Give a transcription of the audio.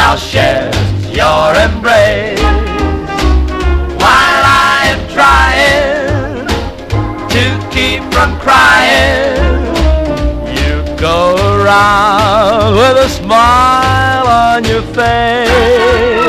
I'll share your embrace while I am trying to keep from crying. You go around with a smile on your face.